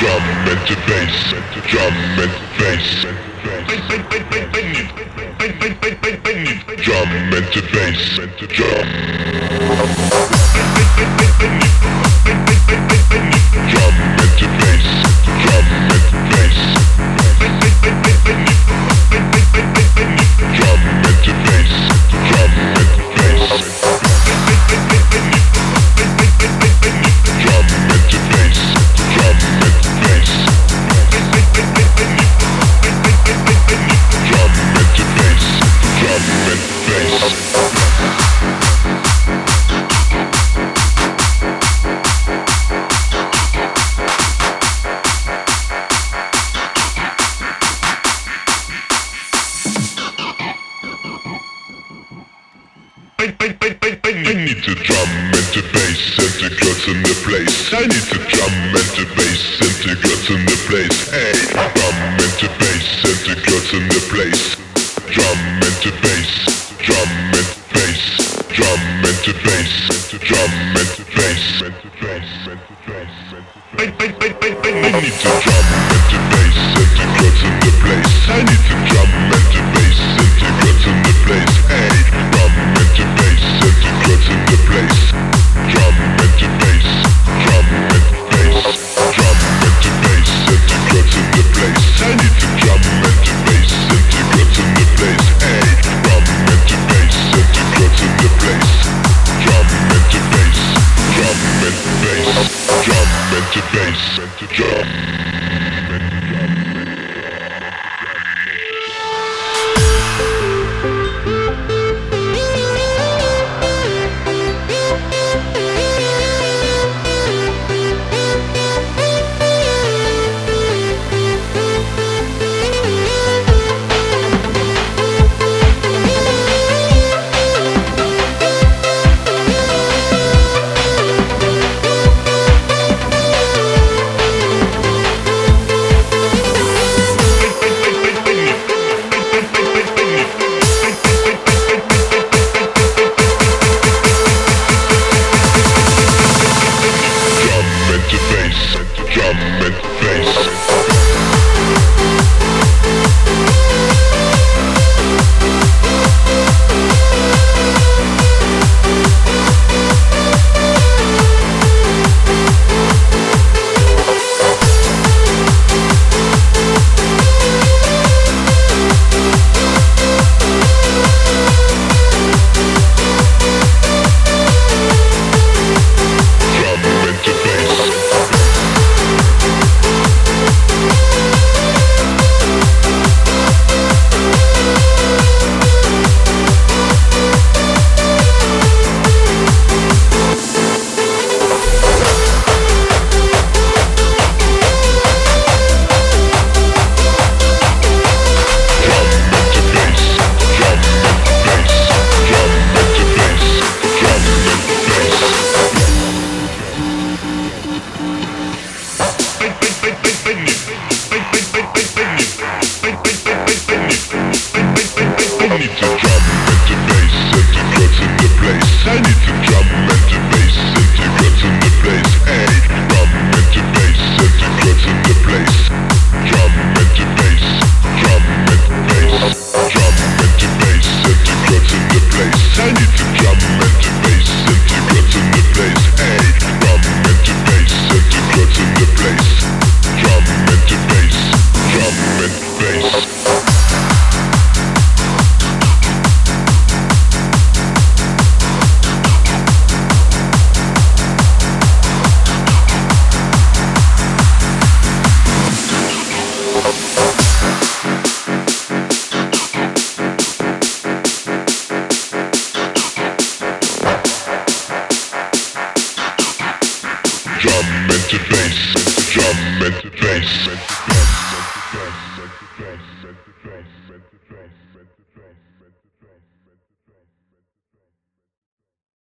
drum and bass, drum and bass, drum and bass, drum. Drum and bass, drum and bass, drum and bass, drum and bass, drum and bass, drum and bass, drum and bass, drum and bass. I need to drum and to bass and to guts in the place. I need to drum and to bass and to guts in the place. Hey, drum and to bass and to guts in the place. Drum and to bass, drum and bass, drum and to bass, drum and to bass. I need to drum and to bass and to guts in the place. I need to drum and to bass and to guts in the place. Hey, drum and to bass and to guts in the place. Drum and to bass, drum and bass, drum and to bass and to guts in the place. I need to drum and to bass and to guts in the place. Hey, drum and to bass and to guts in the place. Drum and to bass, drum and bass, drum and to bass and to drum. Drum and bass. I need to drum and to bass and to guts in the place. I need to drum and to bass and to guts in the place. Hey, drum and to bass and to guts in the place. Drum and to bass, drum and bass, drum and to bass and to guts in the place. I need to drum and to bass and to guts in the place. Hey, drum and to bass and to guts in the place. Drum and to bass, drum and bass. Drum and to bass, drum and to bass.